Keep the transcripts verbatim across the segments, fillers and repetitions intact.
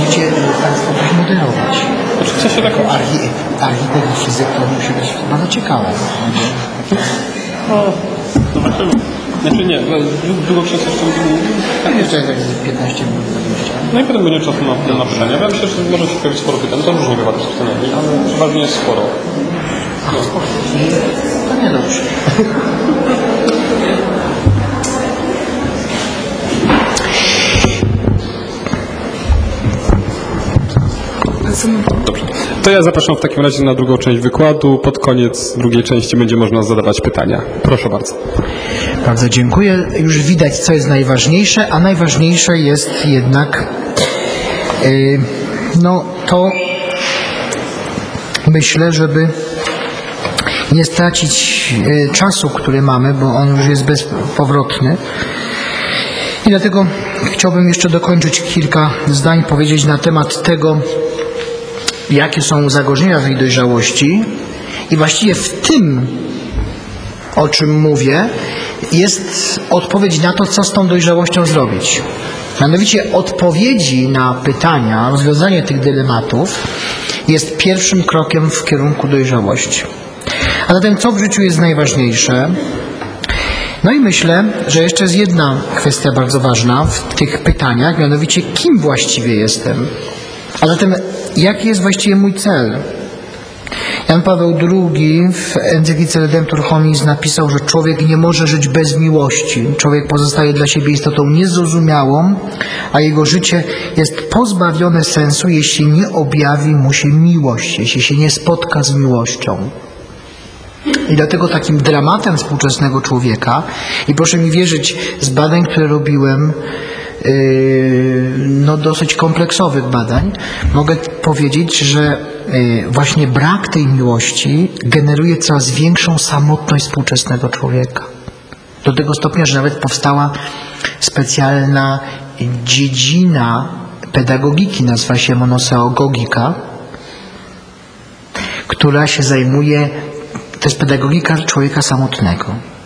musicie Państwo coś moderować. W sensie tak... Jako architekt i fizyk to musi być bardzo ciekawe. No, zobaczymy. Znaczy nie, dużo czasu jeszcze będziemy mówić. Tak, jeszcze tak piętnaście minut dwadzieścia. No i potem będzie czasu na, na pytania. Ja myślę, że może się pojawić sporo pytań. To różnie bywa też scenami, ale przeważnie jest sporo. No. Sporo. To nie dobrze. Dobrze. To ja zapraszam w takim razie na drugą część wykładu. Pod koniec drugiej części będzie można zadawać pytania. Proszę bardzo. Bardzo dziękuję. Już widać, co jest najważniejsze, a najważniejsze jest jednak yy, no to myślę, żeby nie stracić yy, czasu, który mamy, bo on już jest bezpowrotny. I dlatego chciałbym jeszcze dokończyć kilka zdań, powiedzieć na temat tego, jakie są zagrożenia tej dojrzałości. I właściwie w tym, o czym mówię, jest odpowiedź na to, co z tą dojrzałością zrobić. Mianowicie odpowiedzi na pytania, rozwiązanie tych dylematów jest pierwszym krokiem w kierunku dojrzałości. A zatem co w życiu jest najważniejsze? No i myślę, że jeszcze jest jedna kwestia bardzo ważna w tych pytaniach, mianowicie kim właściwie jestem? A zatem jaki jest właściwie mój cel? Jan Paweł drugi w encyklice Redemptor Hominis napisał, że człowiek nie może żyć bez miłości. Człowiek pozostaje dla siebie istotą niezrozumiałą, a jego życie jest pozbawione sensu, jeśli nie objawi mu się miłość, jeśli się nie spotka z miłością. I dlatego takim dramatem współczesnego człowieka, i proszę mi wierzyć, z badań, które robiłem, yy, no dosyć kompleksowych badań, mogę powiedzieć, że yy, właśnie brak tej miłości generuje coraz większą samotność współczesnego człowieka. Do tego stopnia, że nawet powstała specjalna dziedzina pedagogiki, nazywa się monoseogogika, która się zajmuje. To jest pedagogika człowieka samotnego.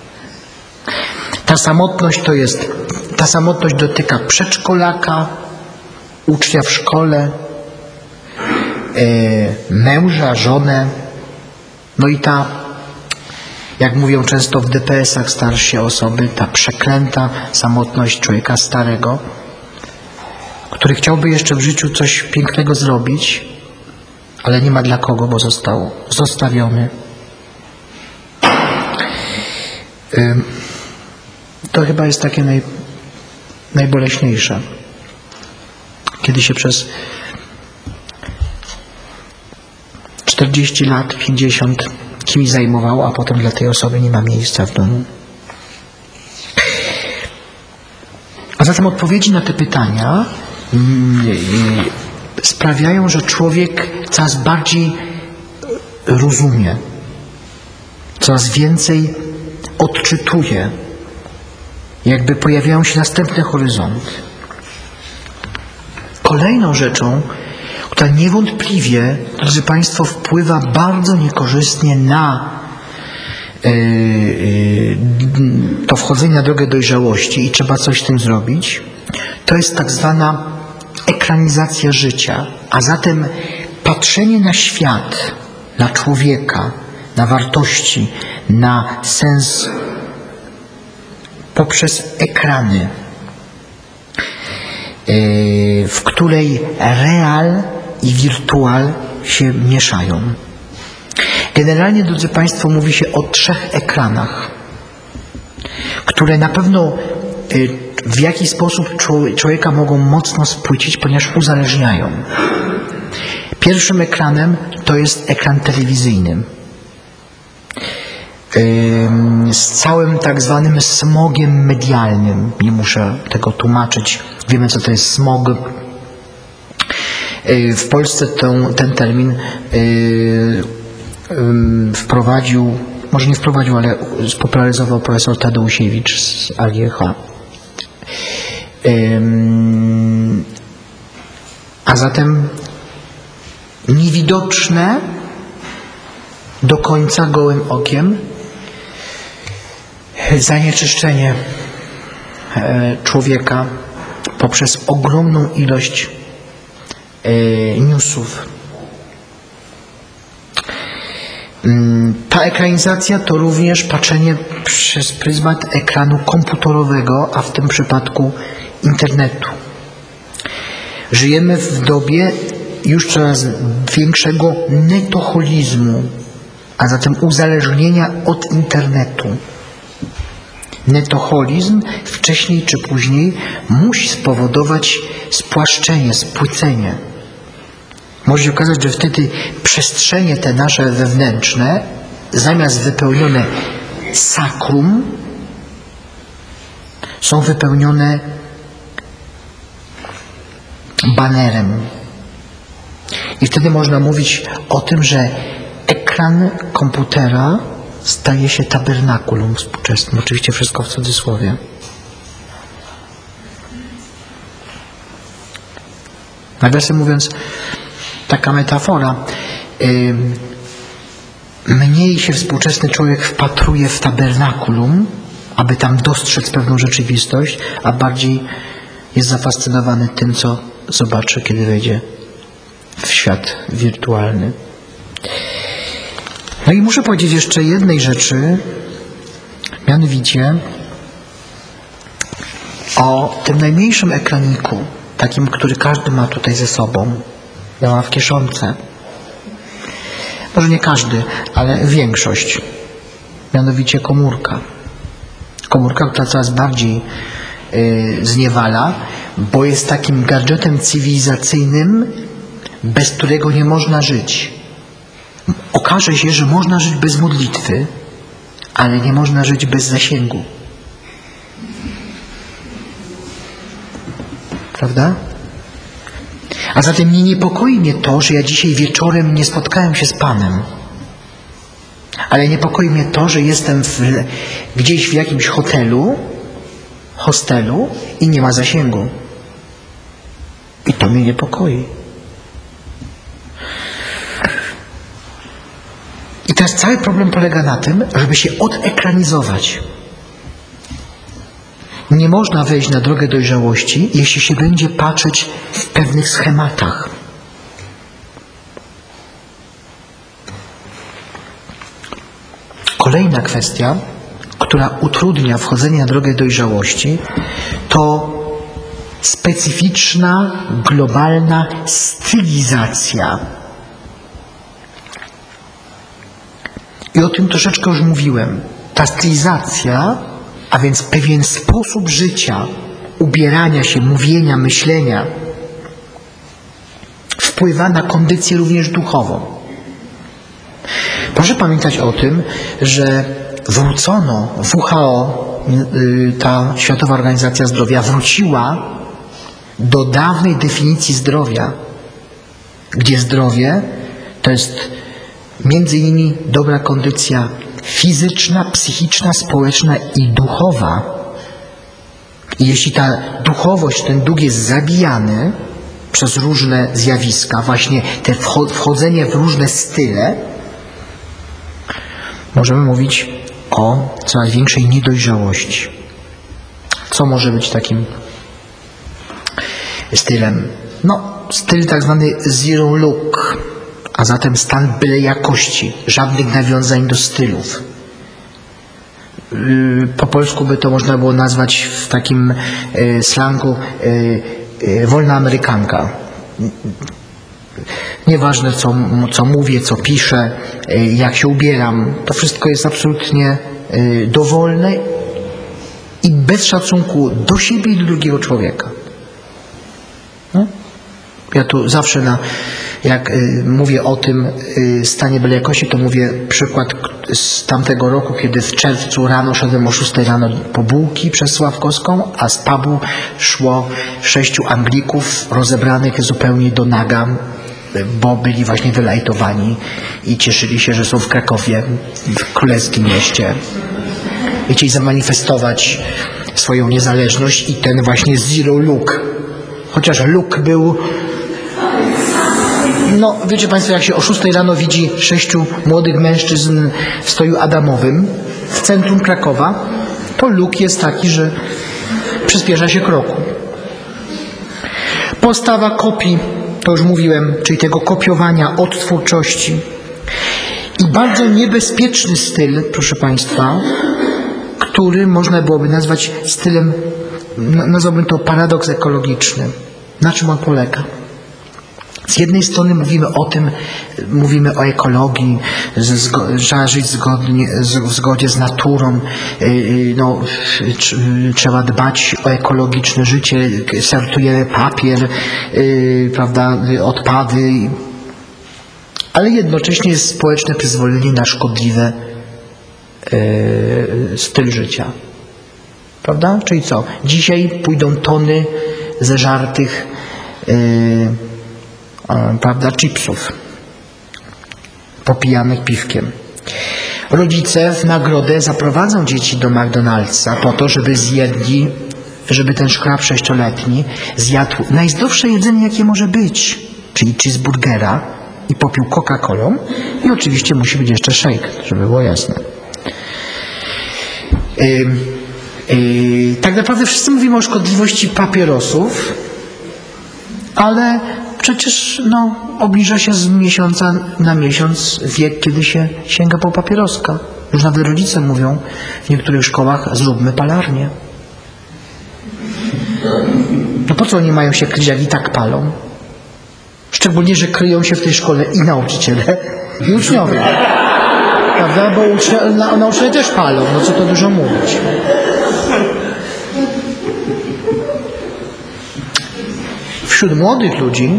Ta samotność to jest, ta samotność dotyka przedszkolaka, ucznia w szkole, yy, męża, żonę, no i ta, jak mówią często w D P S-ach starsze osoby, ta przeklęta samotność człowieka starego, który chciałby jeszcze w życiu coś pięknego zrobić, ale nie ma dla kogo, bo został zostawiony. To chyba jest takie naj, najboleśniejsze. Kiedy się przez czterdzieści lat, pięćdziesiąt kimś zajmował, a potem dla tej osoby nie ma miejsca w domu. A zatem odpowiedzi na te pytania sprawiają, że człowiek coraz bardziej rozumie, coraz więcej odczytuje, jakby pojawiają się następne horyzonty. Kolejną rzeczą, która niewątpliwie, drodzy Państwo, wpływa bardzo niekorzystnie na yy, yy, to wchodzenie na drogę dojrzałości i trzeba coś z tym zrobić, to jest tak zwana ekranizacja życia, a zatem patrzenie na świat, na człowieka, na wartości, na sens poprzez ekrany, w której real i wirtual się mieszają. Generalnie, drodzy Państwo, mówi się o trzech ekranach, które na pewno w jakiś sposób człowieka mogą mocno spłycić, ponieważ uzależniają. Pierwszym ekranem to jest ekran telewizyjny. Z całym tak zwanym smogiem medialnym. Nie muszę tego tłumaczyć. Wiemy, co to jest smog. W Polsce ten, ten termin wprowadził, może nie wprowadził, ale spopularyzował profesor Tadeusiewicz z A G H. A zatem niewidoczne do końca gołym okiem zanieczyszczenie człowieka poprzez ogromną ilość y, newsów. Ta ekranizacja to również patrzenie przez pryzmat ekranu komputerowego, a w tym przypadku internetu. Żyjemy w dobie już coraz większego netoholizmu, a zatem uzależnienia od internetu. Netoholizm wcześniej czy później musi spowodować spłaszczenie, spłycenie. Może się okazać, że wtedy przestrzenie te nasze wewnętrzne, zamiast wypełnione sakrum, są wypełnione banerem. I wtedy można mówić o tym, że ekran komputera staje się tabernakulum współczesnym. Oczywiście wszystko w cudzysłowie. Nawiasem mówiąc, taka metafora. Yy, mniej się współczesny człowiek wpatruje w tabernakulum, aby tam dostrzec pewną rzeczywistość, a bardziej jest zafascynowany tym, co zobaczy, kiedy wejdzie w świat wirtualny. No i muszę powiedzieć jeszcze jednej rzeczy, mianowicie o tym najmniejszym ekraniku, takim, który każdy ma tutaj ze sobą. Ja mam w kieszonce. Może nie każdy, ale większość. Mianowicie komórka. Komórka, która coraz bardziej yy, zniewala, bo jest takim gadżetem cywilizacyjnym, bez którego nie można żyć. Okaże się, że można żyć bez modlitwy, ale nie można żyć bez zasięgu. Prawda? A zatem nie niepokoi mnie to, że ja dzisiaj wieczorem nie spotkałem się z Panem. Ale niepokoi mnie to, że jestem w, gdzieś w jakimś hotelu, hostelu i nie ma zasięgu. I to mnie niepokoi. I teraz cały problem polega na tym, żeby się odekranizować. Nie można wejść na drogę dojrzałości, jeśli się będzie patrzeć w pewnych schematach. Kolejna kwestia, która utrudnia wchodzenie na drogę dojrzałości, to specyficzna, globalna stylizacja. I o tym troszeczkę już mówiłem. Ta stylizacja, a więc pewien sposób życia, ubierania się, mówienia, myślenia, wpływa na kondycję również duchową. Proszę pamiętać o tym, że wrócono, W H O, ta Światowa Organizacja Zdrowia, wróciła do dawnej definicji zdrowia, gdzie zdrowie to jest między innymi dobra kondycja fizyczna, psychiczna, społeczna i duchowa. I jeśli ta duchowość, ten duch jest zabijany przez różne zjawiska, właśnie te wchodzenie w różne style, możemy mówić o coraz większej niedojrzałości. Co może być takim stylem? No, styl tak zwany zero look, a zatem stan byle jakości, żadnych nawiązań do stylów. Po polsku by to można było nazwać w takim slangu wolna amerykanka. Nieważne co, co mówię, co piszę, jak się ubieram, to wszystko jest absolutnie dowolne i bez szacunku do siebie i do drugiego człowieka. No? Ja tu zawsze, na, jak y, mówię o tym y, stanie byle jakości, to mówię przykład z tamtego roku, kiedy w czerwcu rano szedłem o szóstej rano po bułki przez Sławkowską, a z pubu szło sześciu Anglików rozebranych zupełnie do naga, bo byli właśnie wylajtowani i cieszyli się, że są w Krakowie, w królewskim mieście. I chcieli zamanifestować swoją niezależność i ten właśnie zero look. Chociaż look był... No, wiecie Państwo, jak się o szóstej rano widzi sześciu młodych mężczyzn w stroju adamowym w centrum Krakowa, to look jest taki, że przyspiesza się kroku. Postawa kopii to już mówiłem, czyli tego kopiowania, odtwórczości. I bardzo niebezpieczny styl, proszę Państwa, który można byłoby nazwać stylem, nazwałbym to paradoks ekologiczny. Na czym on polega? Z jednej strony mówimy o tym, mówimy o ekologii, że trzeba żyć zgodnie, w zgodzie z naturą, no, trzeba dbać o ekologiczne życie, sortujemy papier, prawda, odpady, ale jednocześnie jest społeczne przyzwolenie na szkodliwe styl życia. Prawda? Czyli co? Dzisiaj pójdą tony zeżartych prawda, chipsów popijanych piwkiem. Rodzice w nagrodę zaprowadzą dzieci do McDonald'sa po to, żeby zjedli, żeby ten szkrab sześcioletni zjadł najzdrowsze jedzenie, jakie może być, czyli cheeseburgera i popił Coca-Colą i oczywiście musi być jeszcze shake, żeby było jasne. Yy, yy, tak naprawdę wszyscy mówimy o szkodliwości papierosów, ale przecież no, obniża się z miesiąca na miesiąc wiek, kiedy się sięga po papieroska. Już nawet rodzice mówią w niektórych szkołach, zróbmy palarnię. No po co oni mają się kryć, jak i tak palą? Szczególnie, że kryją się w tej szkole i nauczyciele, i uczniowie. Prawda? Bo ucznie, na, nauczyciele też palą, no co to dużo mówić. Wśród młodych ludzi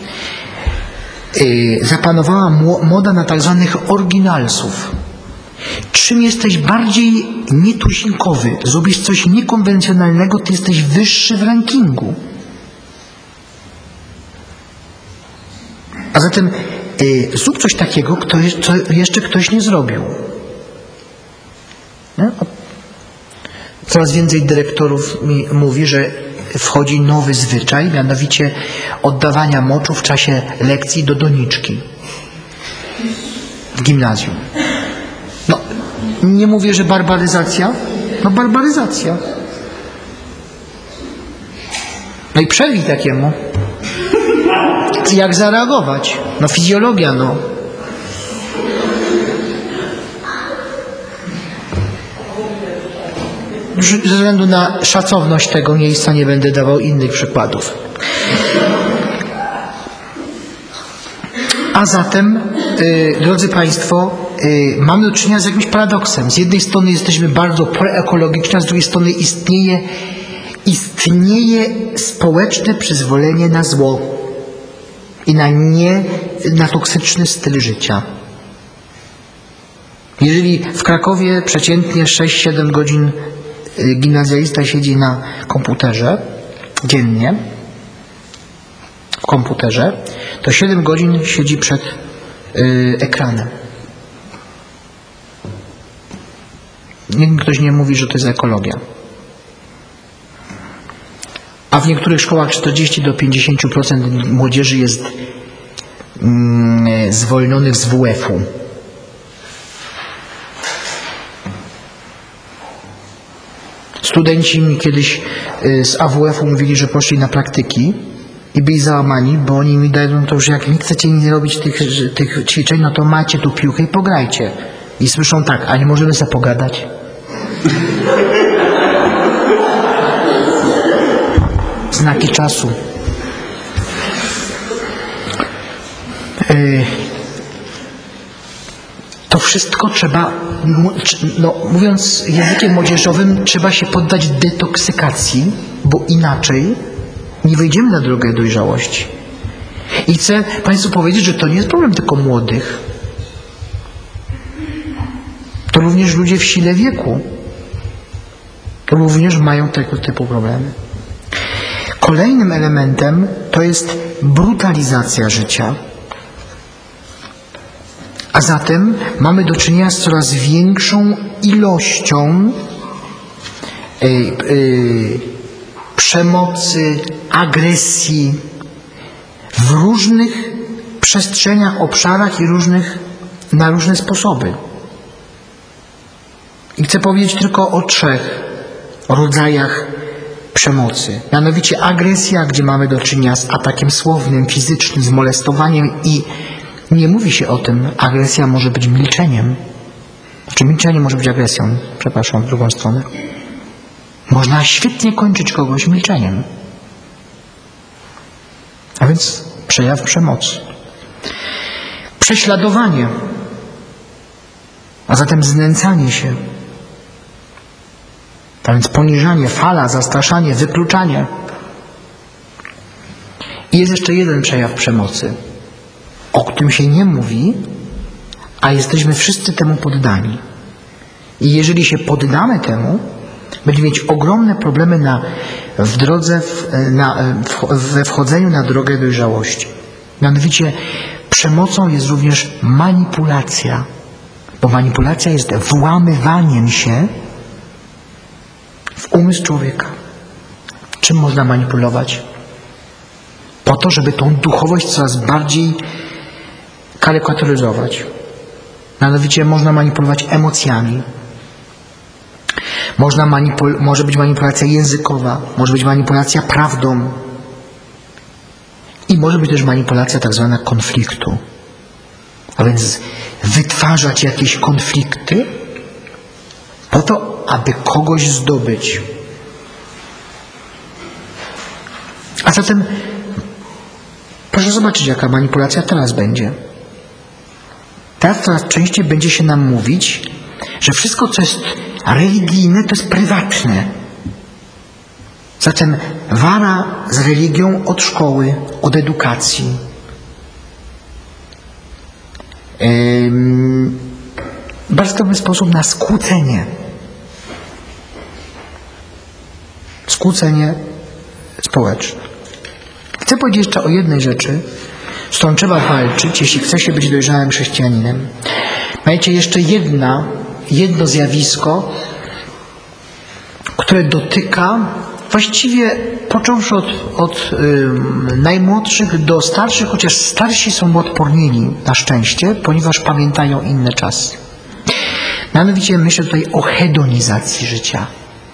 yy, zapanowała moda na tak zwanych oryginalsów. Czym jesteś bardziej nietuzinkowy, zrobisz coś niekonwencjonalnego, ty jesteś wyższy w rankingu. A zatem yy, zrób coś takiego, kto, co jeszcze ktoś nie zrobił. No? Coraz więcej dyrektorów mi mówi, że wchodzi nowy zwyczaj, mianowicie oddawania moczu w czasie lekcji do doniczki w gimnazjum. No, nie mówię, że barbaryzacja, no barbaryzacja. No i przewij takiemu. Jak zareagować? No fizjologia, no. Ze względu na szacowność tego miejsca nie będę dawał innych przykładów. A zatem, yy, drodzy Państwo, yy, mamy do czynienia z jakimś paradoksem. Z jednej strony jesteśmy bardzo proekologiczni, a z drugiej strony istnieje, istnieje społeczne przyzwolenie na zło i na nie, na toksyczny styl życia. Jeżeli w Krakowie przeciętnie sześć siedem godzin gimnazjalista siedzi na komputerze dziennie, w komputerze, to siedem godzin siedzi przed y, ekranem. Nikt ktoś nie mówi, że to jest ekologia. A w niektórych szkołach czterdzieści do pięćdziesięciu procent młodzieży jest mm, zwolnionych z W F-u. Studenci mi kiedyś z A W F-u mówili, że poszli na praktyki i byli załamani, bo oni mi dają to, że jak nie chcecie nie robić tych, tych ćwiczeń, no to macie tu piłkę i pograjcie. I słyszą tak, a nie możemy sobie pogadać? Znaki czasu. Yy. To wszystko trzeba, no, mówiąc językiem młodzieżowym, trzeba się poddać detoksykacji, bo inaczej nie wejdziemy na drogę dojrzałości. I chcę Państwu powiedzieć, że to nie jest problem tylko młodych. To również ludzie w sile wieku. To również mają tego typu problemy. Kolejnym elementem to jest brutalizacja życia. A zatem mamy do czynienia z coraz większą ilością yy, yy, przemocy, agresji w różnych przestrzeniach, obszarach i różnych, na różne sposoby. I chcę powiedzieć tylko o trzech rodzajach przemocy. Mianowicie agresja, gdzie mamy do czynienia z atakiem słownym, fizycznym, z molestowaniem i nie mówi się o tym. Agresja może być milczeniem. Znaczy milczenie może być agresją. Przepraszam, w drugą stronę. Można świetnie kończyć kogoś milczeniem. A więc przejaw przemocy. Prześladowanie, a zatem znęcanie się. A więc poniżanie, fala, zastraszanie, wykluczanie. I jest jeszcze jeden przejaw przemocy, o którym się nie mówi, a jesteśmy wszyscy temu poddani. I jeżeli się poddamy temu, będziemy mieć ogromne problemy na, w drodze, w, na, w, we wchodzeniu na drogę dojrzałości. Mianowicie przemocą jest również manipulacja, bo manipulacja jest włamywaniem się w umysł człowieka. Czym można manipulować? Po to, żeby tą duchowość coraz bardziej karykaturyzować. Mianowicie można manipulować emocjami. Można manipul- może być manipulacja językowa, może być manipulacja prawdą i może być też manipulacja tak zwana konfliktu. A więc wytwarzać jakieś konflikty po to, aby kogoś zdobyć. A zatem proszę zobaczyć, jaka manipulacja teraz będzie. Teraz coraz częściej będzie się nam mówić, że wszystko, co jest religijne, to jest prywatne. Zatem wara z religią od szkoły, od edukacji. Ym, bardzo dobry sposób na skłócenie. Skłócenie społeczne. Chcę powiedzieć jeszcze o jednej rzeczy, z którą trzeba walczyć, jeśli chce się być dojrzałym chrześcijaninem. Macie jeszcze jedna, jedno zjawisko, które dotyka właściwie począwszy od, od y, najmłodszych do starszych, chociaż starsi są odpornieni na szczęście, ponieważ pamiętają inne czasy. Mianowicie myślę tutaj o hedonizacji życia.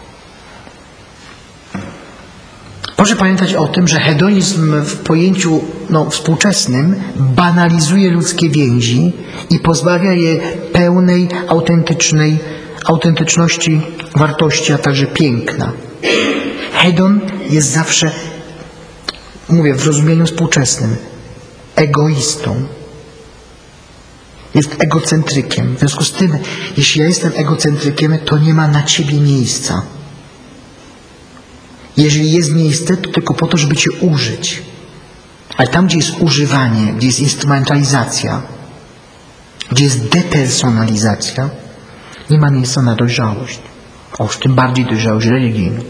Proszę pamiętać o tym, że hedonizm w pojęciu no, współczesnym banalizuje ludzkie więzi i pozbawia je pełnej, autentycznej, autentyczności, wartości, a także piękna. Hedon jest zawsze, mówię w rozumieniu współczesnym, egoistą. Jest egocentrykiem. W związku z tym, jeśli ja jestem egocentrykiem, to nie ma na ciebie miejsca. Jeżeli jest miejsce, to tylko po to, żeby cię użyć. Ale tam, gdzie jest używanie, gdzie jest instrumentalizacja, gdzie jest depersonalizacja, nie ma miejsca na dojrzałość. A już tym bardziej dojrzałość religijną.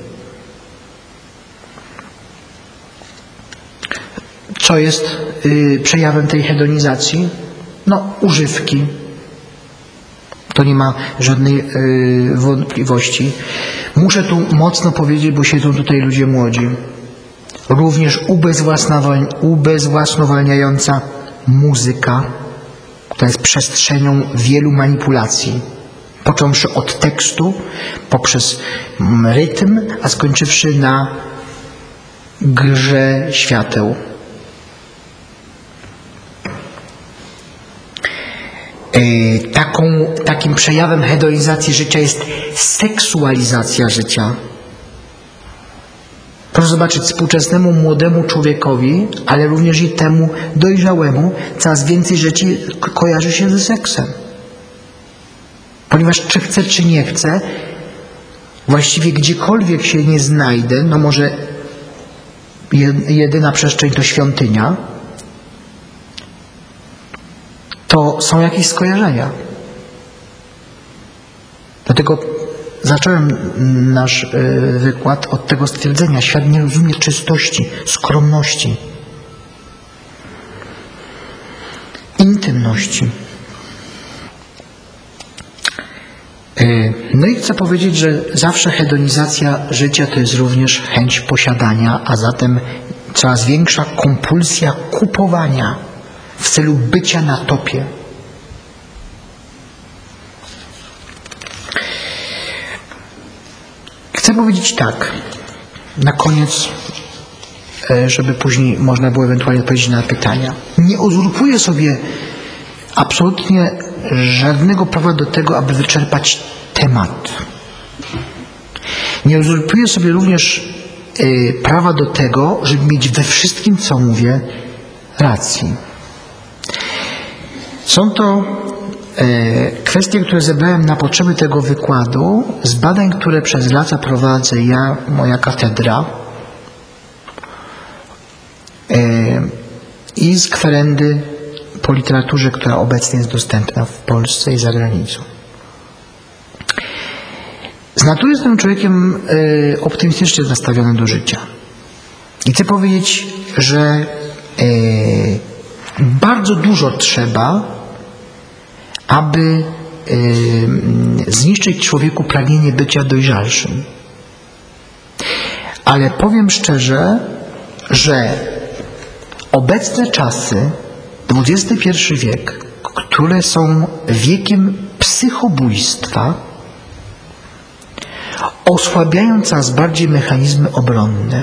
Co jest y, przejawem tej hedonizacji? No, używki. To nie ma żadnej y, wątpliwości. Muszę tu mocno powiedzieć, bo siedzą tutaj ludzie młodzi. Również ubezwłasnowalniająca muzyka, która jest przestrzenią wielu manipulacji. Począwszy od tekstu, poprzez rytm, a skończywszy na grze świateł. Taką, takim przejawem hedonizacji życia jest seksualizacja życia. Proszę zobaczyć, współczesnemu młodemu człowiekowi, ale również i temu dojrzałemu, coraz więcej rzeczy ko- kojarzy się ze seksem. Ponieważ czy chcę, czy nie chcę, właściwie gdziekolwiek się nie znajdę, no może jedyna przestrzeń to świątynia, to są jakieś skojarzenia. Dlatego zacząłem nasz y, wykład od tego stwierdzenia. Świat nie rozumie czystości, skromności, intymności. Y, no i chcę powiedzieć, że zawsze hedonizacja życia to jest również chęć posiadania, a zatem coraz większa kompulsja kupowania w celu bycia na topie. Chcę powiedzieć tak. na koniec, żeby później można było ewentualnie odpowiedzieć na pytania. Nie uzurpuję sobie absolutnie żadnego prawa do tego, aby wyczerpać temat. Nie uzurpuję sobie również y, prawa do tego, żeby mieć we wszystkim, co mówię, racji. Są to y, kwestie, które zebrałem na potrzeby tego wykładu z badań, które przez lata prowadzę ja, moja katedra y, i z kwerendy po literaturze, która obecnie jest dostępna w Polsce i za granicą. Z natury jestem człowiekiem y, optymistycznie nastawionym do życia. I chcę powiedzieć, że y, bardzo dużo trzeba, aby y, zniszczyć człowieku pragnienie bycia dojrzalszym. Ale powiem szczerze, że obecne czasy, dwudziesty pierwszy wiek, które są wiekiem psychobójstwa, osłabiają coraz bardziej mechanizmy obronne.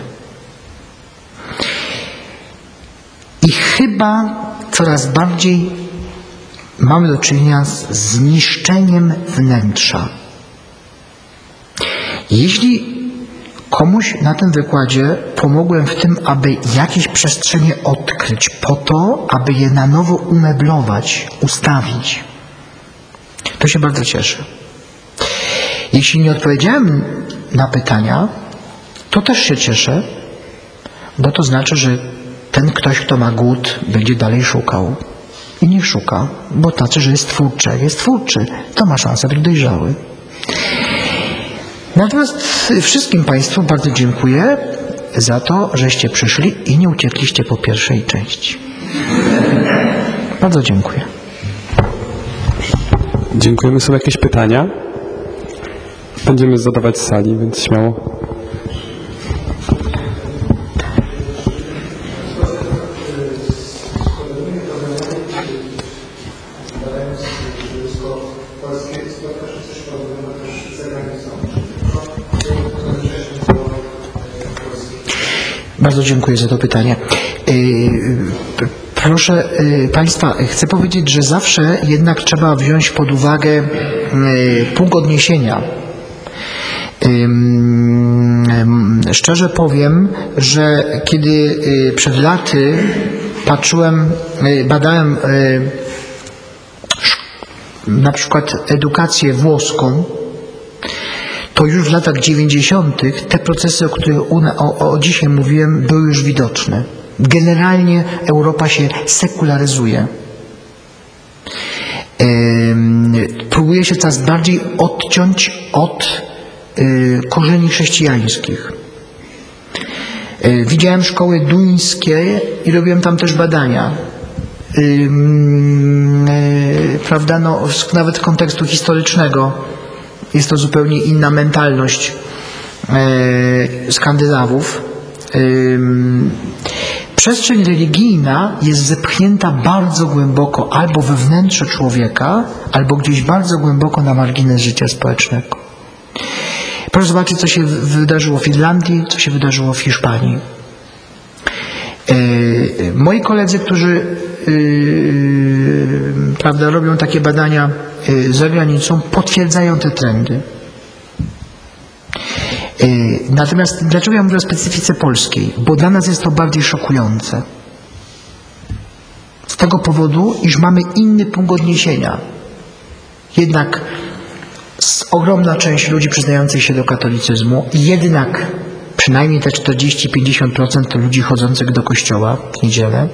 I chyba coraz bardziej mamy do czynienia z zniszczeniem wnętrza. Jeśli komuś na tym wykładzie pomogłem w tym, aby jakieś przestrzenie odkryć po to, aby je na nowo umeblować, ustawić, to się bardzo cieszę. Jeśli nie odpowiedziałem na pytania, to też się cieszę, bo to znaczy, że ten ktoś, kto ma głód, będzie dalej szukał. I niech szuka, bo znaczy, że jest twórczy. Jak jest twórczy, to ma szansę być dojrzały. Natomiast wszystkim Państwu bardzo dziękuję za to, żeście przyszli i nie uciekliście po pierwszej części. Bardzo dziękuję. Dziękujemy. Są jakieś pytania? Będziemy zadawać z sali, więc śmiało. Bardzo dziękuję za to pytanie. Proszę Państwa, chcę powiedzieć, że zawsze jednak trzeba wziąć pod uwagę punkt odniesienia. Szczerze powiem, że kiedy przed laty patrzyłem, badałem na przykład edukację włoską, to już w latach dziewięćdziesiątych te procesy, o których o, o dzisiaj mówiłem, były już widoczne. Generalnie Europa się sekularyzuje. Próbuje się coraz bardziej odciąć od korzeni chrześcijańskich. Widziałem szkoły duńskie i robiłem tam też badania. Prawda, no, nawet z kontekstu historycznego jest to zupełnie inna mentalność Skandynawów. Przestrzeń religijna jest zepchnięta bardzo głęboko albo we wnętrze człowieka, albo gdzieś bardzo głęboko na margines życia społecznego. Proszę zobaczyć, co się wydarzyło w Irlandii, co się wydarzyło w Hiszpanii. Moi koledzy, którzy prawda, robią takie badania za granicą, potwierdzają te trendy. Natomiast dlaczego ja mówię o specyfice polskiej? Bo dla nas jest to bardziej szokujące. Z tego powodu, iż mamy inny punkt odniesienia. Jednak ogromna część ludzi przyznających się do katolicyzmu, jednak przynajmniej te czterdzieści do pięćdziesięciu procent to ludzi chodzących do kościoła w niedzielę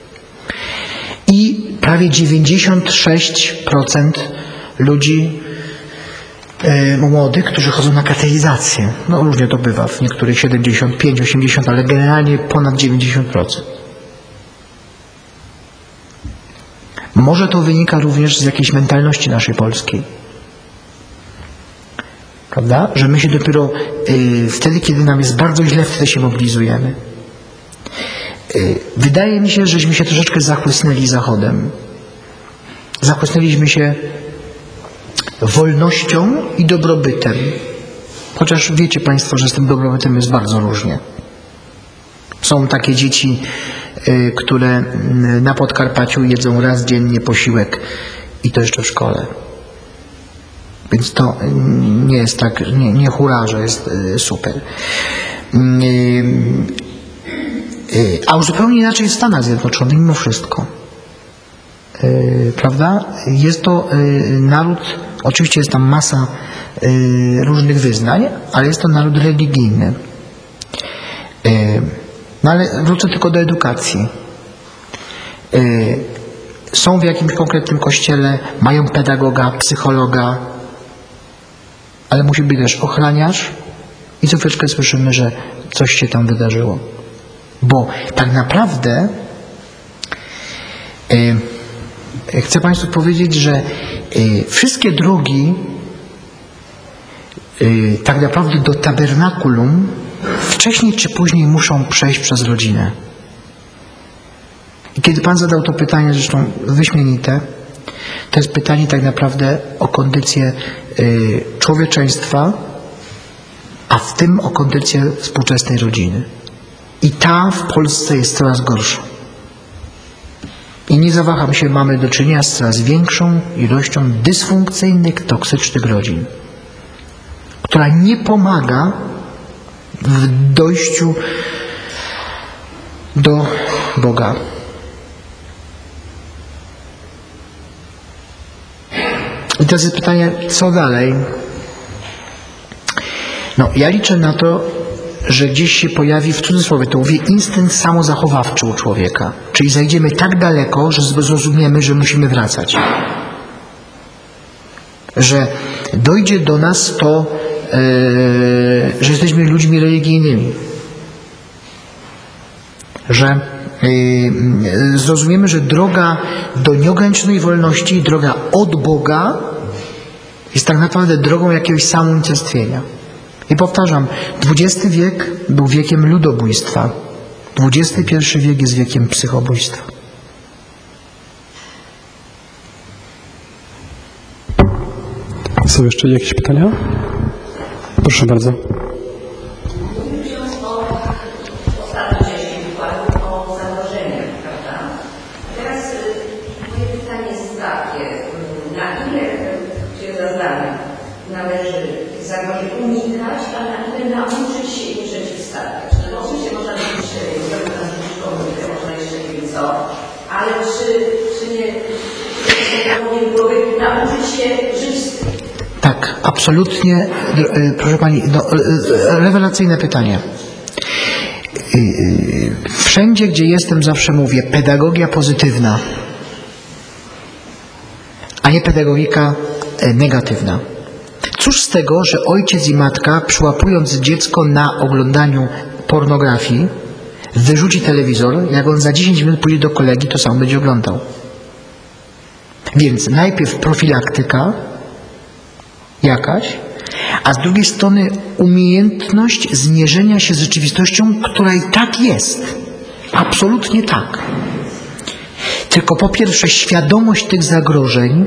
i prawie dziewięćdziesiąt sześć procent ludzi e, młodych, którzy chodzą na katechizację. No różnie to bywa, w niektórych siedemdziesiąt pięć osiemdziesiąt, ale generalnie ponad dziewięćdziesiąt procent. Może to wynika również z jakiejś mentalności naszej polskiej. Prawda? Że my się dopiero y, wtedy, kiedy nam jest bardzo źle, wtedy się mobilizujemy. Y, wydaje mi się, żeśmy się troszeczkę zachłysnęli Zachodem. Zachłysnęliśmy się wolnością i dobrobytem. Chociaż wiecie Państwo, że z tym dobrobytem jest bardzo różnie. Są takie dzieci, y, które y, na Podkarpaciu jedzą raz dziennie posiłek i to jeszcze w szkole. Więc to y, nie jest tak, nie, nie hura, że jest y, super. Y, y, a już zupełnie inaczej w Stanach Zjednoczonych mimo wszystko. Y, prawda? Jest to y, naród, oczywiście jest tam masa y, różnych wyznań, ale jest to naród religijny. Y, no ale wrócę tylko do edukacji. Y, są w jakimś konkretnym kościele, mają pedagoga, psychologa, ale musi być też ochraniarz i co chwileczkę słyszymy, że coś się tam wydarzyło. Bo tak naprawdę y, chcę Państwu powiedzieć, że y, wszystkie drogi y, tak naprawdę do tabernakulum wcześniej czy później muszą przejść przez rodzinę. I kiedy Pan zadał to pytanie, zresztą wyśmienite, to jest pytanie tak naprawdę o kondycję y, człowieczeństwa, a w tym o kondycję współczesnej rodziny. I ta w Polsce jest coraz gorsza. I nie zawaham się, mamy do czynienia z coraz większą ilością dysfunkcyjnych, toksycznych rodzin, która nie pomaga w dojściu do Boga. I teraz jest pytanie, co dalej? No, ja liczę na to, że gdzieś się pojawi, w cudzysłowie to mówię, instynkt samozachowawczy u człowieka. Czyli zajdziemy tak daleko, że zrozumiemy, że musimy wracać. Że dojdzie do nas to, yy, że jesteśmy ludźmi religijnymi. Że yy, zrozumiemy, że droga do nieograniczonej wolności, droga od Boga jest tak naprawdę drogą jakiegoś samounicestwienia. I powtarzam, dwudziesty wiek był wiekiem ludobójstwa. dwudziesty pierwszy wiek jest wiekiem psychobójstwa. Są jeszcze jakieś pytania? Proszę bardzo. Należy zagrożeń unikać, a na ile nauczyć się im przeciwstawiać. No oczywiście można być zrobić na szkoły, można jeszcze nie wiem co, ale czy, czy nie, nie byłoby nauczyć się żyć z tym? Tak, absolutnie, proszę Pani, no, rewelacyjne pytanie. Wszędzie, gdzie jestem, zawsze mówię, pedagogia pozytywna, a nie pedagogika negatywna. Cóż z tego, że ojciec i matka, przyłapując dziecko na oglądaniu pornografii, wyrzuci telewizor, jak on za dziesięć minut pójdzie do kolegi, to sam będzie oglądał. Więc najpierw profilaktyka jakaś, a z drugiej strony umiejętność zmierzenia się z rzeczywistością, która i tak jest. Absolutnie tak. Tylko po pierwsze świadomość tych zagrożeń,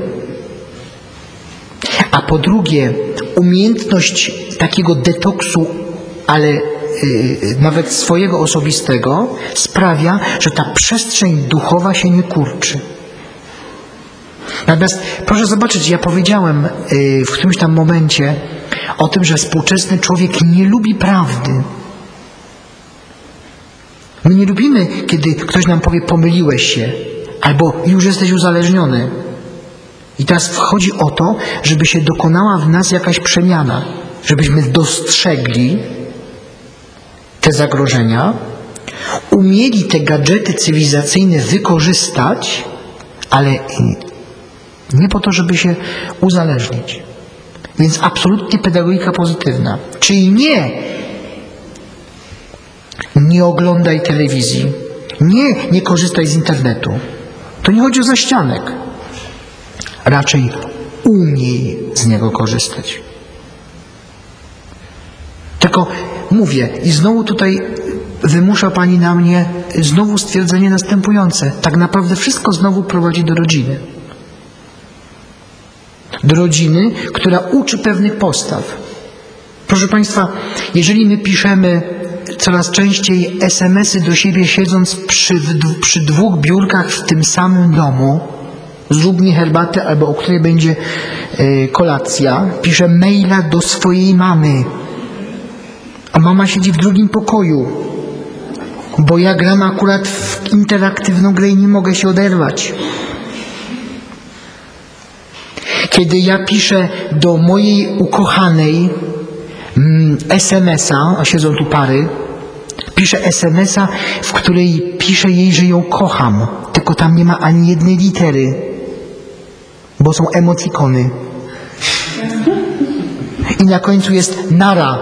a po drugie umiejętność takiego detoksu, ale yy, nawet swojego osobistego, sprawia, że ta przestrzeń duchowa się nie kurczy. Natomiast proszę zobaczyć, ja powiedziałem yy, w którymś tam momencie o tym, że współczesny człowiek nie lubi prawdy. My nie lubimy, kiedy ktoś nam powie, pomyliłeś się, albo już jesteś uzależniony. I teraz wchodzi o to, żeby się dokonała w nas jakaś przemiana, żebyśmy dostrzegli te zagrożenia, umieli te gadżety cywilizacyjne wykorzystać, ale nie po to, żeby się uzależnić. Więc absolutnie pedagogika pozytywna. Czyli nie nie oglądaj telewizji, nie nie korzystaj z internetu. To nie chodzi o zaścianek. Raczej umiej z niego korzystać. Tylko mówię, i znowu tutaj wymusza Pani na mnie znowu stwierdzenie następujące. Tak naprawdę wszystko znowu prowadzi do rodziny. Do rodziny, która uczy pewnych postaw. Proszę Państwa, jeżeli my piszemy coraz częściej es em esy do siebie, siedząc przy, przy dwóch biurkach w tym samym domu, zrób mi herbatę, albo o której będzie y, kolacja, piszę maila do swojej mamy, a mama siedzi w drugim pokoju, bo ja gram akurat w interaktywną grę i nie mogę się oderwać. Kiedy ja piszę do mojej ukochanej mm, es em esa, a siedzą tu pary, piszę es em esa, w której piszę jej, że ją kocham, tylko tam nie ma ani jednej litery, bo są emotikony. I na końcu jest nara.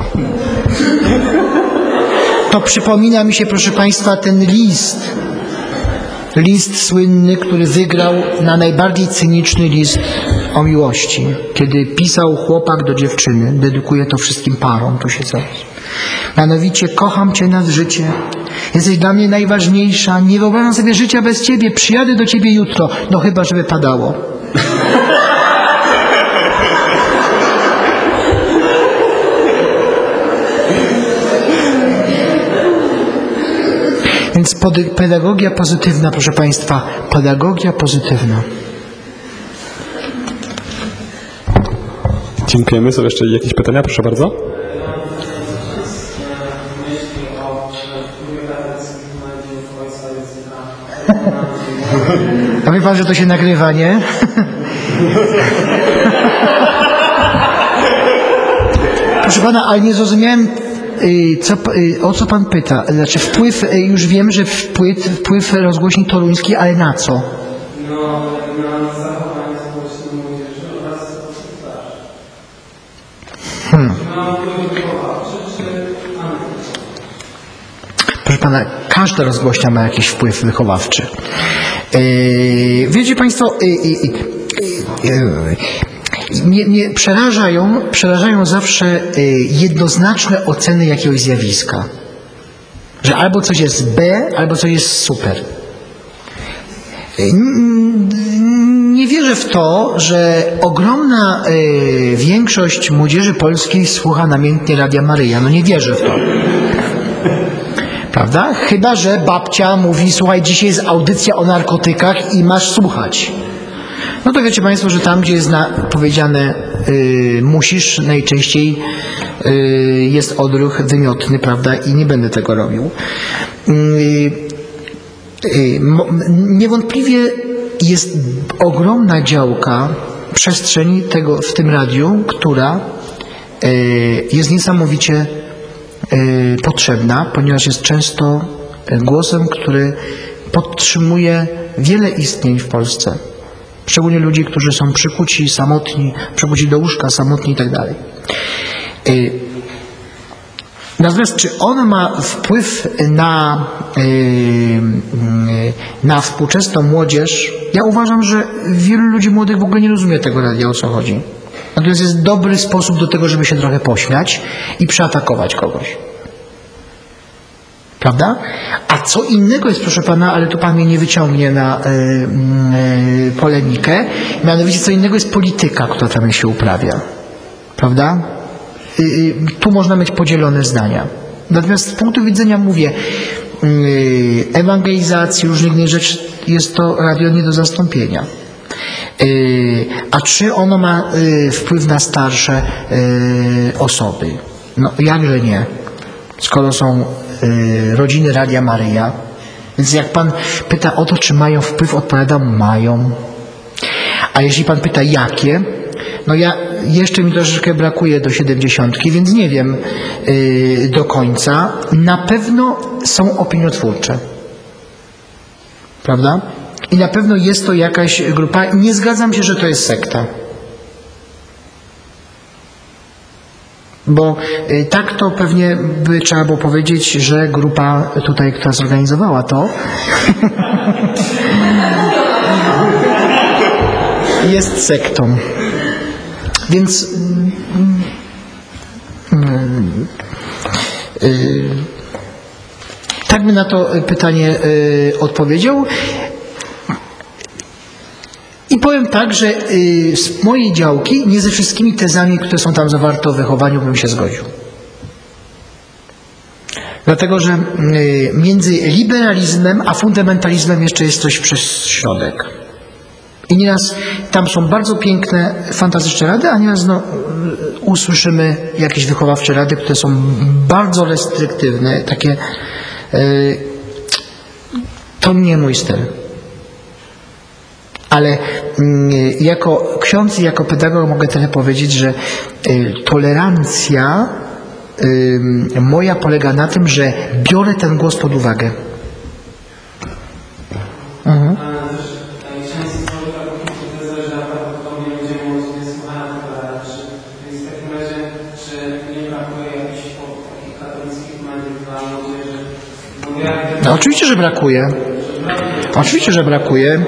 To przypomina mi się, proszę Państwa, ten list. List słynny, który wygrał na najbardziej cyniczny list o miłości. Kiedy pisał chłopak do dziewczyny, dedykuję to wszystkim parom, tu się coś. Mianowicie, kocham Cię nad życie. Jesteś dla mnie najważniejsza. Nie wyobrażam sobie życia bez Ciebie. Przyjadę do Ciebie jutro. No chyba, żeby padało. Więc pedagogia pozytywna, proszę Państwa, pedagogia pozytywna. Dziękujemy. Są jeszcze jakieś pytania? Proszę bardzo. A wie Pan, że to się nagrywa, nie? Proszę Pana, ale nie zrozumiałem, co, o co Pan pyta. Znaczy wpływ, już wiem, że wpływ, wpływ rozgłośni toruńskiej, ale na co? No, na zachowanie społeczne młodzieży oraz osób starszych. Hmm. Na wpływ wychowawczy czy analityczny? Proszę Pana, każda rozgłośnia ma jakiś wpływ wychowawczy. Yy, wiecie Państwo, yy, yy, yy, mnie, mnie przerażają, przerażają zawsze yy, jednoznaczne oceny jakiegoś zjawiska. Że albo coś jest B, albo coś jest super. Yy, nie wierzę w to, że ogromna yy, większość młodzieży polskiej słucha namiętnie Radia Maryja. No nie wierzę w to. Prawda? Chyba że babcia mówi, słuchaj, dzisiaj jest audycja o narkotykach i masz słuchać. No to wiecie Państwo, że tam, gdzie jest na, powiedziane y, musisz, najczęściej y, jest odruch wymiotny, prawda? I nie będę tego robił. Y, y, mo, niewątpliwie jest ogromna działka przestrzeni tego, w tym radiu, która y, jest niesamowicie potrzebna, ponieważ jest często głosem, który podtrzymuje wiele istnień w Polsce. Szczególnie ludzi, którzy są przykuci, samotni, przykuci do łóżka, samotni i tak dalej. Natomiast czy on ma wpływ na, na współczesną młodzież? Ja uważam, że wielu ludzi młodych w ogóle nie rozumie tego radia, o co chodzi. Natomiast jest dobry sposób do tego, żeby się trochę pośmiać i przeatakować kogoś. Prawda? A co innego jest, proszę Pana, ale tu Pan mnie nie wyciągnie na y, y, polemikę, mianowicie co innego jest polityka, która tam się uprawia. Prawda? Y, y, tu można mieć podzielone zdania. Natomiast z punktu widzenia, mówię, y, ewangelizacji, różnych innych rzeczy, jest to radio nie do zastąpienia. A czy ono ma wpływ na starsze osoby? No jakże nie, skoro są rodziny Radia Maryja. Więc jak Pan pyta o to, czy mają wpływ, odpowiadam, mają. A jeśli Pan pyta jakie, no ja jeszcze mi troszeczkę brakuje do siedemdziesiątki, więc nie wiem do końca. Na pewno są opiniotwórcze. Prawda? I na pewno jest to jakaś grupa. Nie zgadzam się, że to jest sekta. Bo y, tak to pewnie by trzeba było powiedzieć, że grupa tutaj, która zorganizowała to, jest sektą. Więc y, y, y, tak bym na to pytanie y, odpowiedział. I po, powiem tak, że y, z mojej działki nie ze wszystkimi tezami, które są tam zawarte o wychowaniu, bym się zgodził. Dlatego, że y, między liberalizmem a fundamentalizmem jeszcze jest coś przez środek. I nieraz tam są bardzo piękne, fantastyczne rady, a nieraz no, usłyszymy jakieś wychowawcze rady, które są bardzo restriktywne, takie y, to nie mój styl. Ale y, jako ksiądz i jako pedagog mogę tyle powiedzieć, że y, tolerancja y, moja polega na tym, że biorę ten głos pod uwagę. Mhm. No, oczywiście, że brakuje. Oczywiście, że brakuje.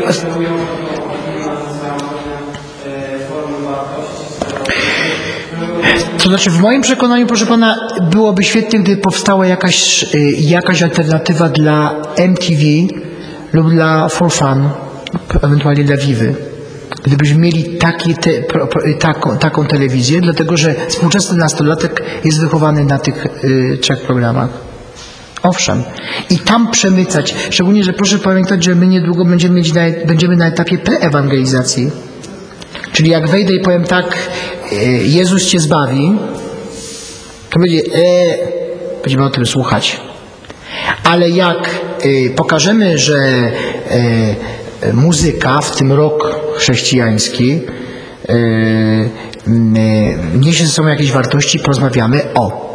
To znaczy, w moim przekonaniu, proszę pana, byłoby świetnie, gdyby powstała jakaś, jakaś alternatywa dla M T V lub dla For Fun, ewentualnie dla Vivy. Gdybyśmy mieli taki te, pro, pro, taką, taką telewizję, dlatego że współczesny nastolatek jest wychowany na tych y, trzech programach. Owszem. I tam przemycać, szczególnie, że proszę pamiętać, że my niedługo będziemy, mieć na, będziemy na etapie preewangelizacji. Czyli jak wejdę i powiem tak, Jezus cię zbawi, to będzie, e, będziemy o tym słuchać. Ale jak e, pokażemy, że e, muzyka, w tym rok chrześcijański, e, e, niesie ze sobą jakieś wartości, porozmawiamy o.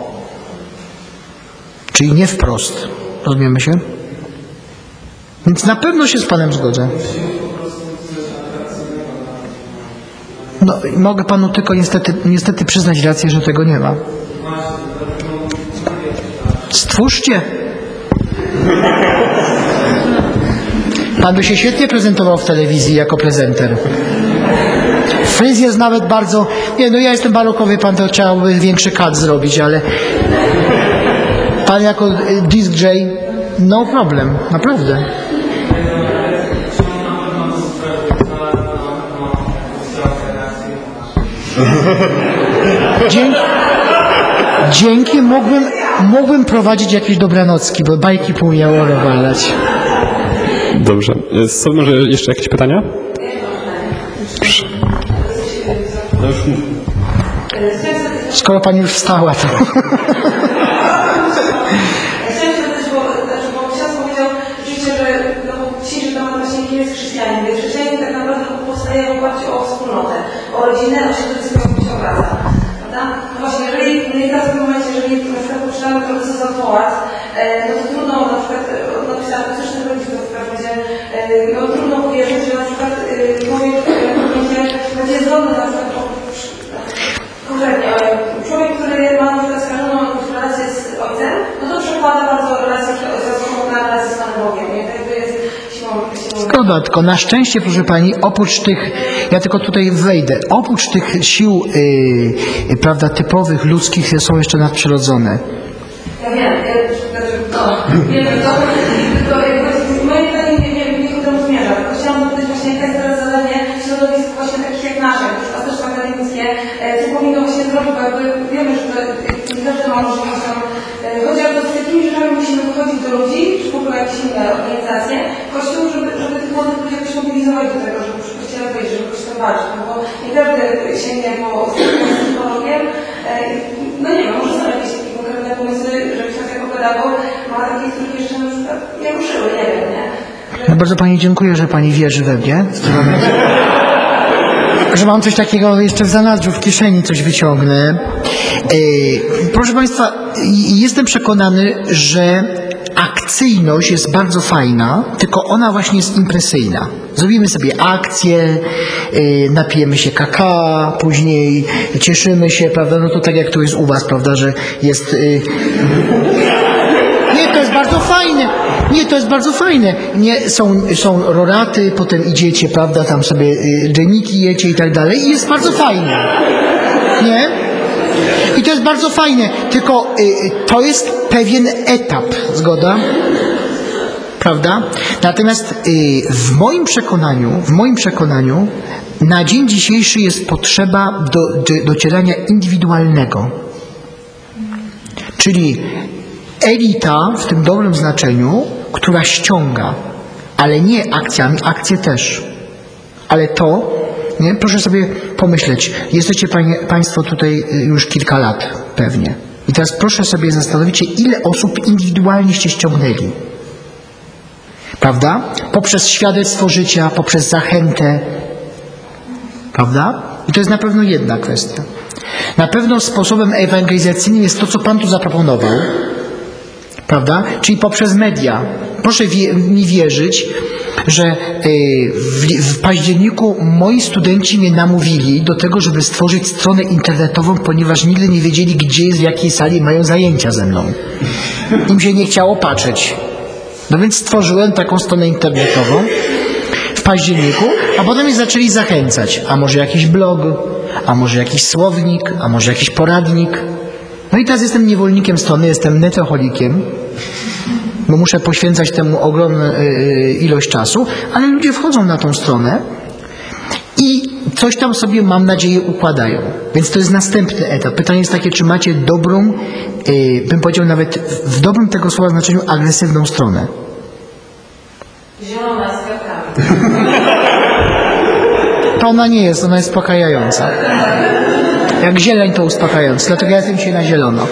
Czyli nie wprost. Rozumiemy się? Więc na pewno się z panem zgodzę. No, mogę panu tylko niestety, niestety przyznać rację, że tego nie ma. Stwórzcie. Pan by się świetnie prezentował w telewizji jako prezenter. Fryz jest nawet bardzo... Nie, no ja jestem barokowy, pan to trzeba by większy kat zrobić, ale... Pan jako disc jockey, no problem, naprawdę. Dzięki, dzięki mógłbym, mógłbym prowadzić jakieś dobranocki, bo bajki półmiało rozwalać. Dobrze. Są może jeszcze jakieś pytania? Proszę. No już mów. Skoro pani już wstała, to... Chciałam się zapytać, bo, znaczy, bo ksiądz powiedział rzeczywiście, że no, dzisiejszy temat właśnie nie jest chrześcijanin, więc chrześcijanin tak naprawdę powstaje w oparciu o wspólnotę, o rodzinę, o środowisko, w którym się obraca. Prawda? No właśnie, jeżeli teraz w tym momencie, jeżeli na przykład poczynamy proces odwołać, no to trudno na przykład odnowić autystycznych rodziców, w każdym razie no trudno uwierzyć, że na przykład człowiek będzie, będzie zdolny na przykład konkretnie, człowiek, który ma na przykład skażoną jakąś relację z ojcem, no to przekłada bardzo relację ojcowską na relację z Panem Bogiem. Nie? Tak to jest siłą, siłą... Zgoda, tylko na szczęście, proszę pani, oprócz tych, ja tylko tutaj wejdę, oprócz tych sił, yy, prawda, typowych, ludzkich, są jeszcze nadprzyrodzone. Ja wiem, ja, znaczy, no, wiem, to, tylko jakby moje pytanie nie, nie, nie ku temu zmierza, tylko chciałam zapytać właśnie, jaka jest teraz zadanie środowisk właśnie takich jak nasze, a też akademickie, co powinno właśnie zrobić, bo jakby wiemy, że to, nie każdy ma możliwość tam, chociaż z takimi rzeczami musimy wychodzić do ludzi, czy w ogóle jakieś inne organizacje, Kościół, żeby, żeby tych młodych ludzi jakoś mobilizować do tego, żeby przy Kościele wyjść, żeby jakoś to walczyć, no bo nie każdy sięgnie po psychologiem, no nie wiem, może są jakieś takie konkretne pomysły, żeby się jako pedagog ma takich, których jeszcze na przykład nie ruszyły, nie wiem, nie? Ja bardzo pani dziękuję, że pani wierzy we mnie. Że mam coś takiego jeszcze w zanadrzu, w kieszeni coś wyciągnę. Yy, proszę państwa, jestem przekonany, że akcyjność jest bardzo fajna, tylko ona właśnie jest impresyjna. Zrobimy sobie akcję, yy, napijemy się kakao, później cieszymy się, prawda, no to tak jak to jest u was, prawda, że jest... Yy... Nie, to jest bardzo fajne. Nie, to jest bardzo fajne. Nie, są, są roraty, potem idziecie, prawda, tam sobie y, dżeniki jecie i tak dalej i jest bardzo fajne. Nie? I to jest bardzo fajne, tylko y, to jest pewien etap, zgoda? Prawda? Natomiast y, w moim przekonaniu, w moim przekonaniu na dzień dzisiejszy jest potrzeba do, do, docierania indywidualnego. Czyli elita w tym dobrym znaczeniu, która ściąga, ale nie akcjami, akcje też. Ale to, nie? Proszę sobie pomyśleć, jesteście panie, Państwo tutaj już kilka lat pewnie. I teraz proszę sobie zastanowić się, ile osób indywidualnieście ściągnęli. Prawda? Poprzez świadectwo życia, poprzez zachętę. Prawda? I to jest na pewno jedna kwestia. Na pewno sposobem ewangelizacyjnym jest to, co Pan tu zaproponował. Prawda? Czyli poprzez media. Proszę wie, mi wierzyć, że y, w, w październiku moi studenci mnie namówili do tego, żeby stworzyć stronę internetową, ponieważ nigdy nie wiedzieli, gdzie, w jakiej sali mają zajęcia ze mną. Im się nie chciało patrzeć. No więc stworzyłem taką stronę internetową w październiku, a potem mnie zaczęli zachęcać. A może jakiś blog, a może jakiś słownik, a może jakiś poradnik. No i teraz jestem niewolnikiem strony, jestem netoholikiem, bo muszę poświęcać temu ogromną y, ilość czasu, ale ludzie wchodzą na tą stronę i coś tam sobie, mam nadzieję, układają. Więc to jest następny etap. Pytanie jest takie, czy macie dobrą, y, bym powiedział nawet w dobrym tego słowa znaczeniu, agresywną stronę. Zielona z kawkami. To ona nie jest, ona jest uspokajająca. Jak zieleń to uspokajająca, dlatego ja jestem dzisiaj na zielono.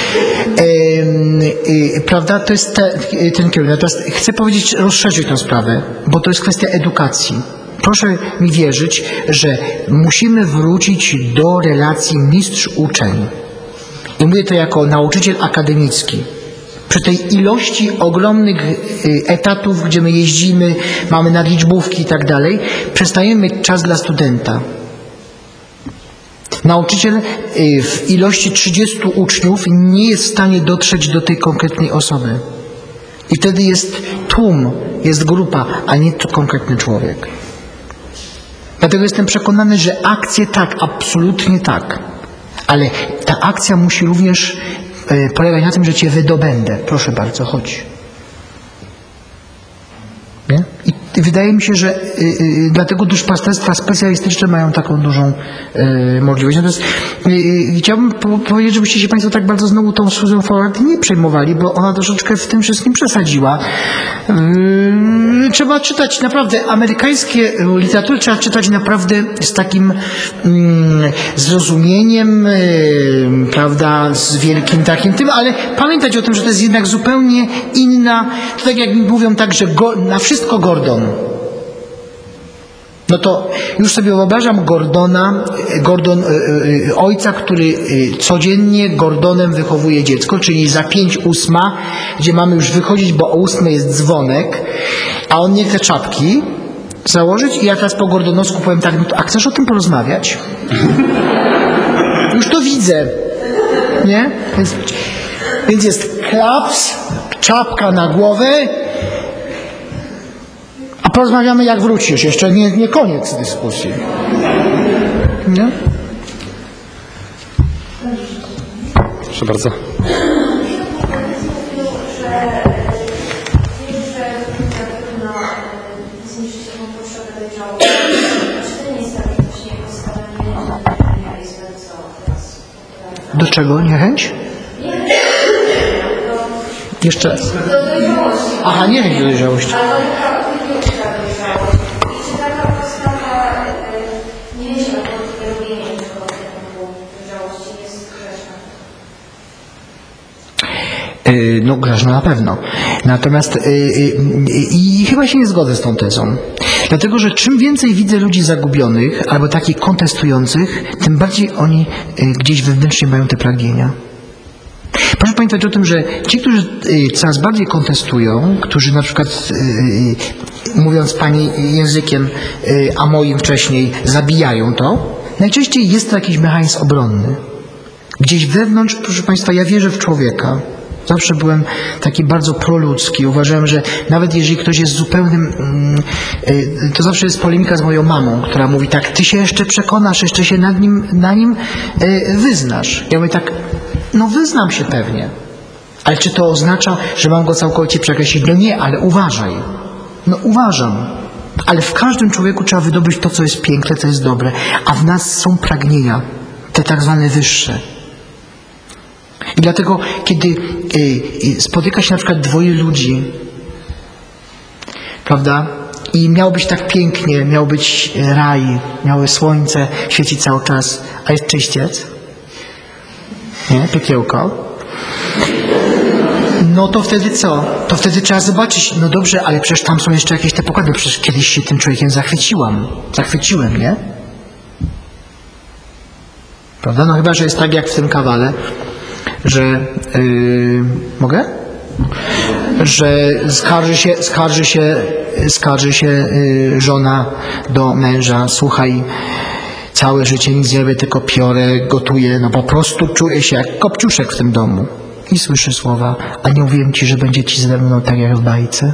Yy, yy, prawda, to jest te, ten kierunek. Teraz chcę powiedzieć, rozszerzyć tę sprawę, bo to jest kwestia edukacji. Proszę mi wierzyć, że musimy wrócić do relacji mistrz-uczeń. I mówię to jako nauczyciel akademicki. Przy tej ilości ogromnych etatów, gdzie my jeździmy, mamy nadliczbówki i tak dalej, przestajemy mieć czas dla studenta. Nauczyciel w ilości trzydziestu uczniów nie jest w stanie dotrzeć do tej konkretnej osoby. I wtedy jest tłum, jest grupa, a nie to konkretny człowiek. Dlatego jestem przekonany, że akcje tak, absolutnie tak. Ale ta akcja musi również e, polegać na tym, że Cię wydobędę. Proszę bardzo, chodź. Nie? I wydaje mi się, że y, y, dlatego duszpasterstwa specjalistyczne mają taką dużą y, możliwość. Natomiast y, y, chciałbym po, powiedzieć, żebyście się Państwo tak bardzo znowu tą Susan Forward nie przejmowali, bo ona troszeczkę w tym wszystkim przesadziła. Y, trzeba czytać naprawdę amerykańskie literatury, trzeba czytać naprawdę z takim y, zrozumieniem, y, prawda, z wielkim takim tym, ale pamiętać o tym, że to jest jednak zupełnie inna, to tak jak mówią tak, że go, na wszystko Gordon. No to już sobie wyobrażam Gordona, Gordon, yy, ojca, który yy, codziennie Gordonem wychowuje dziecko, czyli za pięć ósma, gdzie mamy już wychodzić, bo o ósmej jest dzwonek, a on nie chce czapki założyć i ja teraz po gordonowsku powiem tak, no to, a chcesz o tym porozmawiać? Już to widzę, nie? Więc, więc jest klaps, czapka na głowę, a porozmawiamy, jak wrócisz. Jeszcze nie, nie koniec dyskusji. Nie? Proszę bardzo. Do czego niechęć? Jeszcze raz. Aha, niechęć do dojrzałości. No grzeszna na pewno. Natomiast yy, yy, i chyba się nie zgodzę z tą tezą. Dlatego, że czym więcej widzę ludzi zagubionych albo takich kontestujących, tym bardziej oni yy, gdzieś wewnętrznie mają te pragnienia. Proszę pamiętać o tym, że ci, którzy yy, coraz bardziej kontestują, którzy na przykład yy, mówiąc Pani językiem, yy, a moim wcześniej, zabijają to, najczęściej jest to jakiś mechanizm obronny. Gdzieś wewnątrz, proszę Państwa, ja wierzę w człowieka. Zawsze byłem taki bardzo proludzki. Uważałem, że nawet jeżeli ktoś jest zupełnym... To zawsze jest polemika z moją mamą, która mówi tak, ty się jeszcze przekonasz, jeszcze się nad nim, na nim wyznasz. Ja mówię tak, no wyznam się pewnie. Ale czy to oznacza, że mam go całkowicie przekreślić? No nie, ale uważaj. No uważam. Ale w każdym człowieku trzeba wydobyć to, co jest piękne, co jest dobre. A w nas są pragnienia, te tak zwane wyższe. I dlatego, kiedy y, y, spotyka się na przykład dwoje ludzi, prawda? I miało być tak pięknie, miał być raj, miało słońce świecić cały czas, a jest czyściec, nie? Piekiełko. No to wtedy co? To wtedy trzeba zobaczyć, no dobrze, ale przecież tam są jeszcze jakieś te pokłady, przecież kiedyś się tym człowiekiem zachwyciłam. Zachwyciłem, nie? Prawda? No chyba, że jest tak jak w tym kawale, że yy, mogę? Że skarży się, skarży się, skarży się yy, żona do męża, słuchaj, całe życie nic nie robię, tylko piorę, gotuję, no po prostu czuję się jak kopciuszek w tym domu. I słyszy słowa, a nie mówiłem ci, że będzie ci ze mną tak jak w bajce?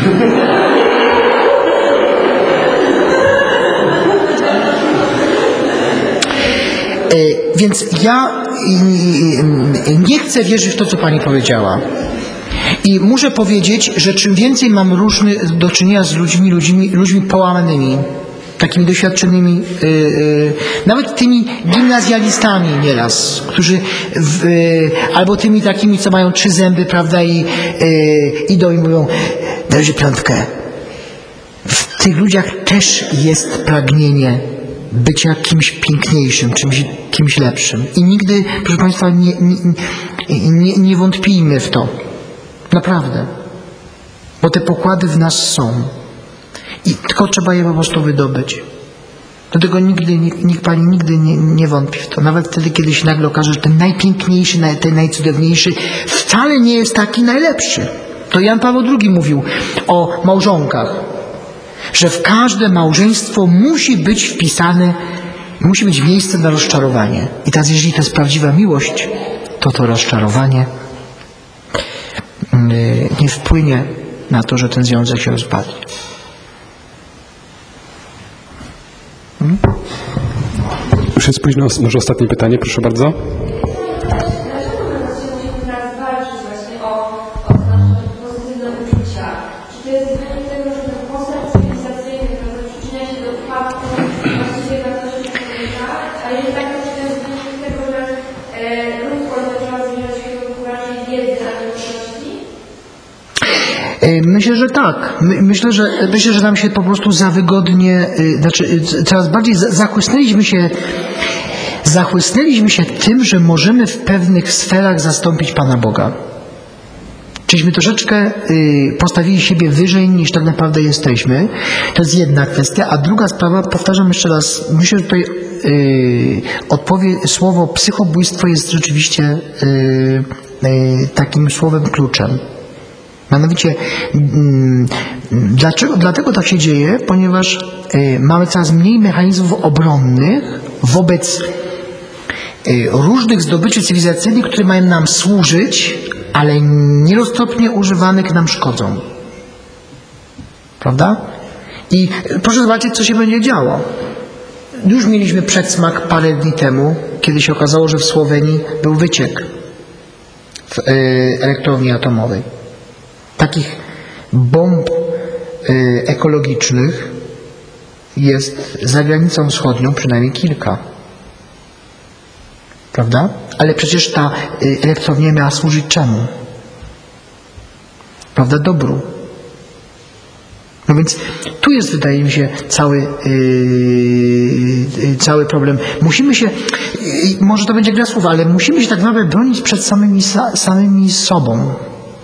Więc ja nie chcę wierzyć w to, co Pani powiedziała. I muszę powiedzieć, że czym więcej mam różnych do czynienia z ludźmi, ludźmi, ludźmi połamanymi, takimi doświadczonymi, yy, yy, nawet tymi gimnazjalistami nieraz, którzy w, yy, albo tymi takimi, co mają trzy zęby, prawda, i yy, idą i mówią, dajże piątkę. W tych ludziach też jest pragnienie bycia kimś piękniejszym, czymś, kimś lepszym. I nigdy, proszę Państwa, nie, nie, nie, nie wątpijmy w to. Naprawdę. Bo te pokłady w nas są. I tylko trzeba je po prostu wydobyć. Dlatego nigdy, nikt, nikt Pani nigdy nie, nie wątpi w to. Nawet wtedy, kiedy się nagle okaże, że ten najpiękniejszy, ten najcudowniejszy wcale nie jest taki najlepszy. To Jan Paweł drugi mówił o małżonkach, że w każde małżeństwo musi być wpisane, musi być miejsce na rozczarowanie. I teraz, jeżeli to jest prawdziwa miłość, to to rozczarowanie nie wpłynie na to, że ten związek się rozpadnie. Hmm? Już jest późno, może ostatnie pytanie, proszę bardzo. Myślę, że tak. My, myślę, że myślę, że nam się po prostu za wygodnie, y, znaczy y, coraz bardziej za, zachłysnęliśmy się zachłysnęliśmy się tym, że możemy w pewnych sferach zastąpić Pana Boga. Czyśmy troszeczkę y, postawili siebie wyżej niż tak naprawdę jesteśmy. To jest jedna kwestia, a druga sprawa, powtarzam jeszcze raz, myślę, że tutaj y, odpowie, słowo psychobójstwo jest rzeczywiście y, y, takim słowem kluczem. Mianowicie, dlaczego, dlatego tak się dzieje, ponieważ y, mamy coraz mniej mechanizmów obronnych wobec y, różnych zdobyczy cywilizacyjnych, które mają nam służyć, ale nieroztropnie używanych nam szkodzą. Prawda? I y, proszę zobaczyć, co się będzie działo. Już mieliśmy przedsmak parę dni temu, kiedy się okazało, że w Słowenii był wyciek w y, elektrowni atomowej. Takich bomb y, ekologicznych jest za granicą wschodnią przynajmniej kilka. Prawda? Ale przecież ta y, elektrownia miała służyć czemu? Prawda? Dobru. No więc tu jest, wydaje mi się, cały, yy, yy, cały problem. Musimy się, yy, może to będzie gra słów, ale musimy się tak naprawdę bronić przed samymi, samymi sobą.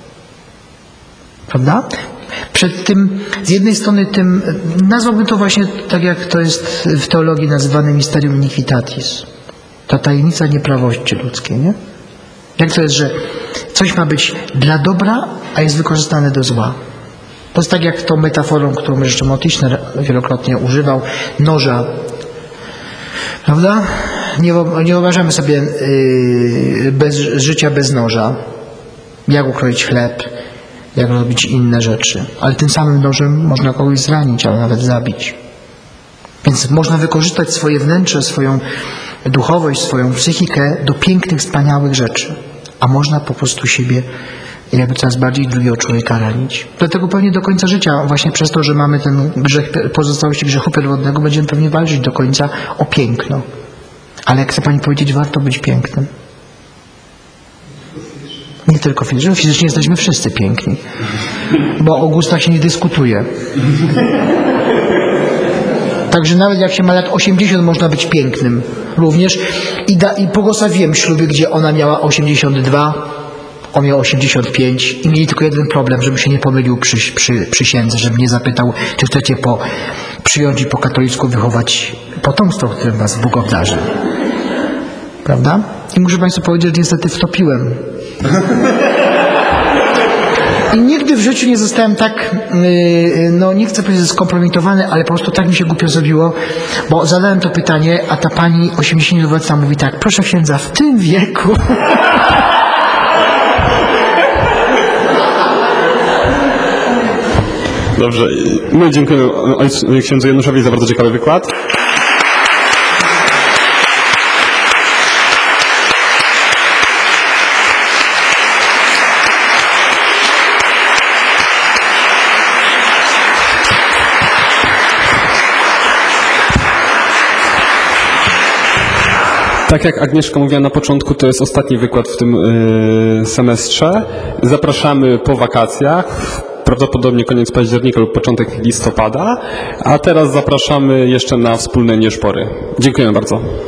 Prawda? Przed tym, z jednej strony tym, nazwałbym to właśnie tak, jak to jest w teologii nazywane mysterium iniquitatis. Ta tajemnica nieprawości ludzkiej, nie? Jak to jest, że coś ma być dla dobra, a jest wykorzystane do zła. To jest tak jak tą metaforą, którą jeszcze Motischner wielokrotnie używał, noża. Prawda? Nie, nie wyobrażamy sobie yy, bez, życia bez noża. Jak ukroić chleb, jak robić inne rzeczy. Ale tym samym nożem można kogoś zranić, albo nawet zabić. Więc można wykorzystać swoje wnętrze, swoją duchowość, swoją psychikę do pięknych, wspaniałych rzeczy. a można po prostu siebie jakby coraz bardziej drugiego człowieka ranić. Dlatego pewnie do końca życia, właśnie przez to, że mamy ten grzech, pozostałości grzechu pierwotnego, będziemy pewnie walczyć do końca o piękno. Ale jak chce Pani powiedzieć, warto być pięknym. Nie tylko fizycznie, fizycznie jesteśmy wszyscy piękni, bo o gustach się nie dyskutuje. Także nawet jak się ma lat osiemdziesiąt, można być pięknym również. I, da, i błogosławiłem śluby, gdzie ona miała osiemdziesiąt dwa, on miał osiemdziesiąt pięć i mieli tylko jeden problem, żeby się nie pomylił przy, przy przysiędze, żeby nie zapytał, czy chcecie po, przyjąć i po katolicku wychować potomstwo, którym was Bóg obdarzy. Prawda? I muszę Państwu powiedzieć, że niestety wtopiłem. I nigdy w życiu nie zostałem tak, yy, no nie chcę powiedzieć skompromitowany, ale po prostu tak mi się głupio zrobiło, bo zadałem to pytanie, a ta pani osiemdziesięcioletnia mówi tak: proszę księdza, w tym wieku... Dobrze, my dziękujemy ojcu, księdzu Januszowi za bardzo ciekawy wykład. Tak jak Agnieszka mówiła na początku, to jest ostatni wykład w tym yy, semestrze. Zapraszamy po wakacjach, prawdopodobnie koniec października lub początek listopada, a teraz zapraszamy jeszcze na wspólne nieszpory. Dziękuję bardzo.